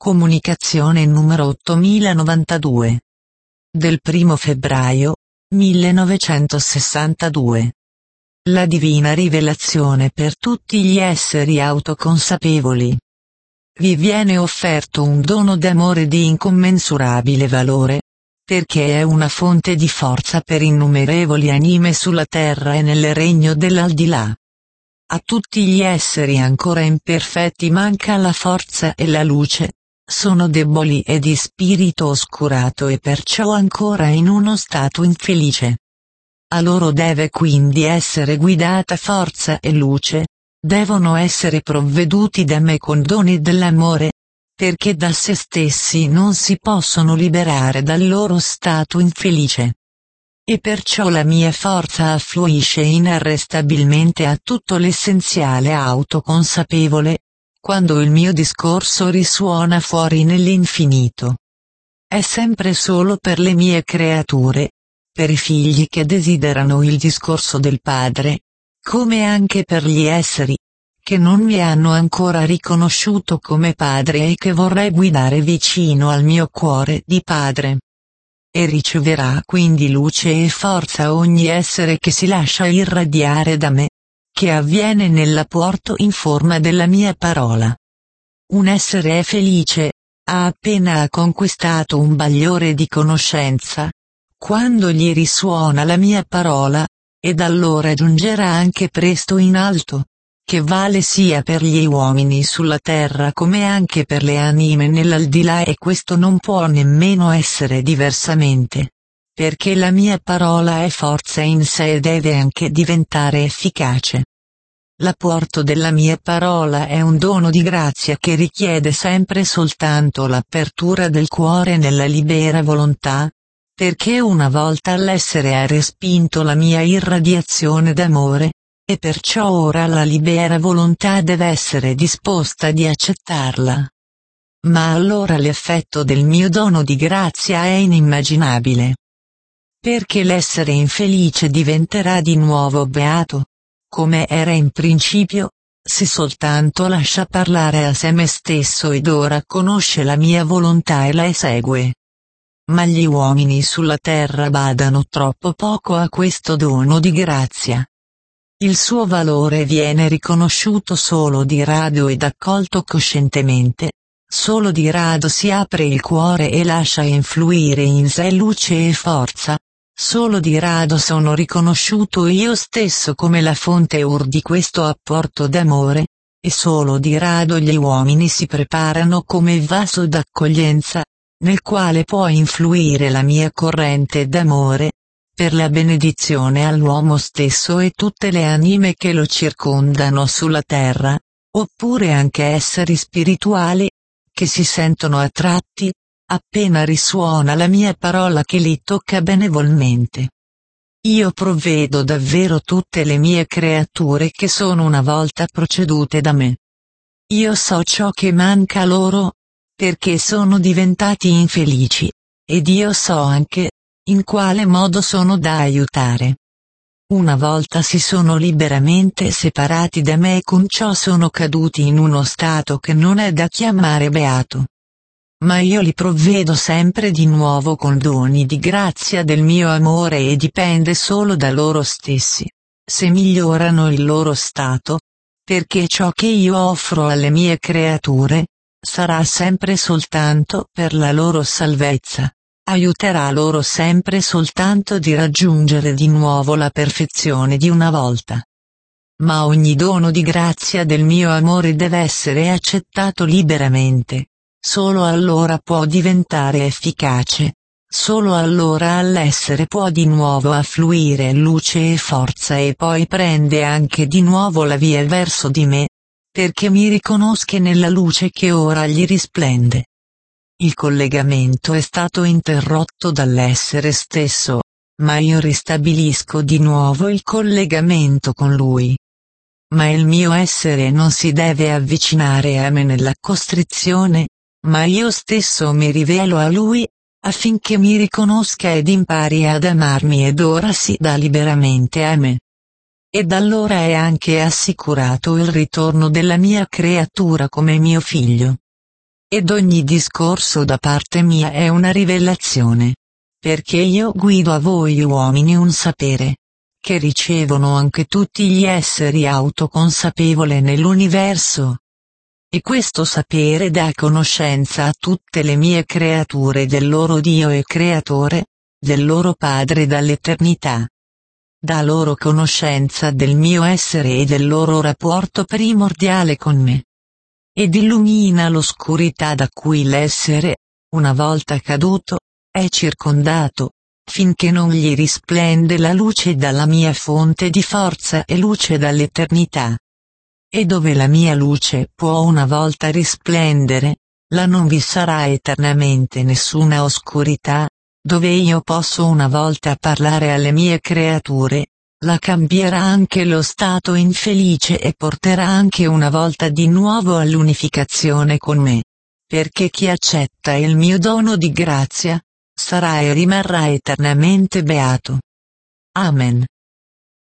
Comunicazione numero 8092. Del 1 febbraio 1962. La divina rivelazione per tutti gli esseri autoconsapevoli. Vi viene offerto un dono d'amore di incommensurabile valore, perché è una fonte di forza per innumerevoli anime sulla terra e nel regno dell'aldilà. A tutti gli esseri ancora imperfetti manca la forza e la luce, sono deboli e di spirito oscurato e perciò ancora in uno stato infelice. A loro deve quindi essere guidata forza e luce, devono essere provveduti da me con doni dell'amore, perché da se stessi non si possono liberare dal loro stato infelice. E perciò la mia forza affluisce inarrestabilmente a tutto l'essenziale autoconsapevole, quando il mio discorso risuona fuori nell'infinito. È sempre solo per le mie creature, per i figli che desiderano il discorso del Padre, come anche per gli esseri che non mi hanno ancora riconosciuto come Padre e che vorrei guidare vicino al mio cuore di Padre. E riceverà quindi luce e forza ogni essere che si lascia irradiare da me, che avviene nell'apporto in forma della mia parola. Un essere è felice, appena conquistato un bagliore di conoscenza, quando gli risuona la mia parola, ed allora giungerà anche presto in alto, che vale sia per gli uomini sulla terra come anche per le anime nell'aldilà, e questo non può nemmeno essere diversamente, perché la mia parola è forza in sé e deve anche diventare efficace. L'apporto della mia parola è un dono di grazia che richiede sempre soltanto l'apertura del cuore nella libera volontà, perché una volta l'essere ha respinto la mia irradiazione d'amore, e perciò ora la libera volontà deve essere disposta di accettarla. Ma allora l'effetto del mio dono di grazia è inimmaginabile. Perché l'essere infelice diventerà di nuovo beato, come era in principio, se soltanto lascia parlare a me stesso ed ora conosce la mia volontà e la esegue. Ma gli uomini sulla terra badano troppo poco a questo dono di grazia. Il suo valore viene riconosciuto solo di rado ed accolto coscientemente, solo di rado si apre il cuore e lascia influire in sé luce e forza, solo di rado sono riconosciuto io stesso come la fonte di questo apporto d'amore, e solo di rado gli uomini si preparano come vaso d'accoglienza, nel quale può influire la mia corrente d'amore, per la benedizione all'uomo stesso e tutte le anime che lo circondano sulla terra, oppure anche esseri spirituali, che si sentono attratti, appena risuona la mia parola che li tocca benevolmente. Io provvedo davvero tutte le mie creature che sono una volta procedute da me. Io so ciò che manca loro, perché sono diventati infelici, ed io so anche in quale modo sono da aiutare. Una volta si sono liberamente separati da me e con ciò sono caduti in uno stato che non è da chiamare beato. Ma io li provvedo sempre di nuovo con doni di grazia del mio amore e dipende solo da loro stessi, se migliorano il loro stato, perché ciò che io offro alle mie creature sarà sempre soltanto per la loro salvezza. Aiuterà loro sempre soltanto di raggiungere di nuovo la perfezione di una volta. Ma ogni dono di grazia del mio amore deve essere accettato liberamente, solo allora può diventare efficace, solo allora all'essere può di nuovo affluire luce e forza e poi prende anche di nuovo la via verso di me, perché mi riconosca nella luce che ora gli risplende. Il collegamento è stato interrotto dall'essere stesso, ma io ristabilisco di nuovo il collegamento con lui. Ma il mio essere non si deve avvicinare a me nella costrizione, ma io stesso mi rivelo a lui, affinché mi riconosca ed impari ad amarmi ed ora si dà liberamente a me. Ed allora è anche assicurato il ritorno della mia creatura come mio figlio. ed ogni discorso da parte mia è una rivelazione. Perché io guido a voi uomini un sapere, che ricevono anche tutti gli esseri autoconsapevoli nell'universo. E questo sapere dà conoscenza a tutte le mie creature del loro Dio e Creatore, del loro Padre dall'eternità. Dà loro conoscenza del mio essere e del loro rapporto primordiale con me. Ed illumina l'oscurità da cui l'essere, una volta caduto, è circondato, finché non gli risplende la luce dalla mia fonte di forza e luce dall'eternità. E dove la mia luce può una volta risplendere, là non vi sarà eternamente nessuna oscurità, dove io posso una volta parlare alle mie creature, la cambierà anche lo stato infelice e porterà anche una volta di nuovo all'unificazione con me. Perché chi accetta il mio dono di grazia, sarà e rimarrà eternamente beato. Amen.